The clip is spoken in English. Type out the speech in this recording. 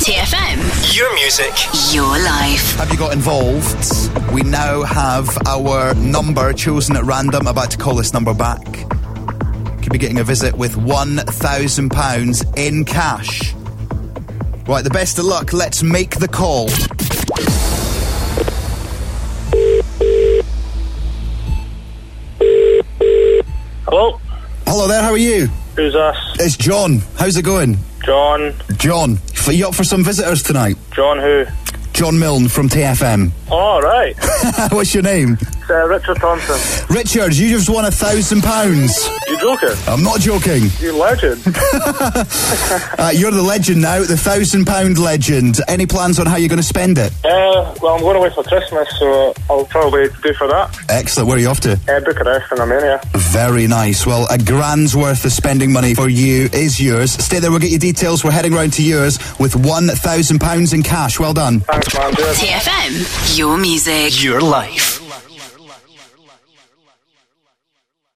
TFM. Your music. Your life. Have you got involved? We now have our number chosen at random. About to call this number back. Could be getting a visit with £1,000 in cash. Right, the best of luck. Let's make the call. Hello? Hello there, how are you? Who's this? It's John. How's it going? John. John. Are you up for some visitors tonight? John who? John Milne from TFM. Oh, right. What's your name? It's Richard Thompson. Richard, you just won £1,000. You joking? I'm not joking. You legend. You're the legend now, the £1,000 legend. Any plans on how you're going to spend it? Well, I'm going away for Christmas, so I'll probably go for that. Excellent. Where are you off to? Bucharest in Romania. Very nice. Well, a grand's worth of spending money for you is yours. Stay there, we'll get your details. We're heading round to yours with £1,000 in cash. Well done. Thanks, man. Cheers. TFM. Your music. Your life.